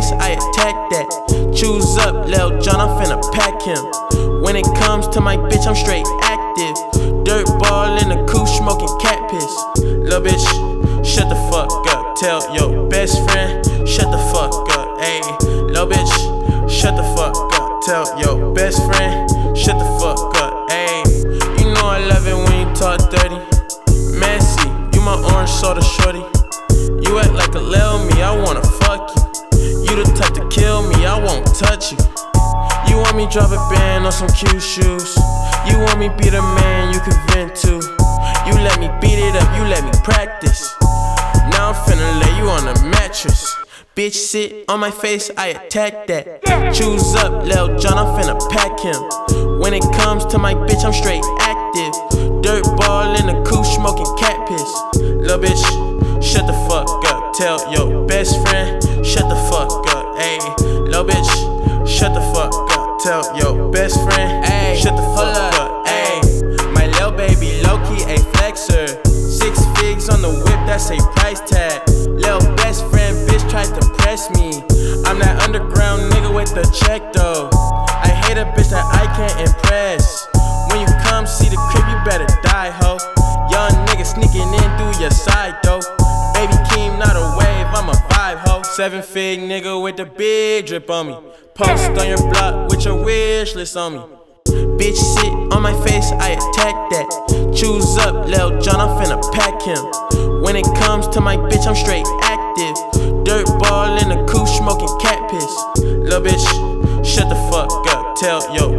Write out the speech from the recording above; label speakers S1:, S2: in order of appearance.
S1: face, I attack that. Choose up, Lil Jon, I'm finna pack him. When it comes to my bitch, I'm straight active. Dirt ball in the coupe, smoking cat piss. Lil bitch, shut the fuck up. Tell your best friend, shut the fuck up. Ayy, lil bitch, shut the fuck up. Tell your best friend, shut the fuck up. Ayy, you know I love it when you talk dirty. Messy, you my orange soda shorty. You act like a lil me, I wanna fuck you. You the type to kill me, I won't touch you. You want me drop a band on some cute shoes. You want me be the man you can vent to. You let me beat it up, you let me practice. Now I'm finna lay you on a mattress. Bitch sit on my face, I attack that. Choose up, Lil Jon, I'm finna pack him. When it comes to my bitch, I'm straight active. Dirt ball in the coupe, smoking cat piss. Lil bitch, shut the fuck up. Tell your best friend, shut the fuck up. Ayy, lil bitch, shut the fuck up. Tell your best friend, ayy, shut the fuck up. Ayy, my lil baby low-key a flexer. 6 figs on the whip, that's a price tag. Lil best friend bitch tried to press me. I'm that underground nigga with the check though. I hate a bitch that I can't impress. When you come see the crib, you better die, ho. Young nigga sneaking in through your side though. Baby Keem, not a wave, I'm a vibe, ho. 7 fig nigga with the big drip on me. Post on your block with your wish list on me. Bitch sit on my face, I attack that. Choose up, Lil Jon, I'm finna pack him. When it comes to my bitch, I'm straight active. Dirt ball in the coupe, smoking cat piss. Lil bitch, shut the fuck up. Tell your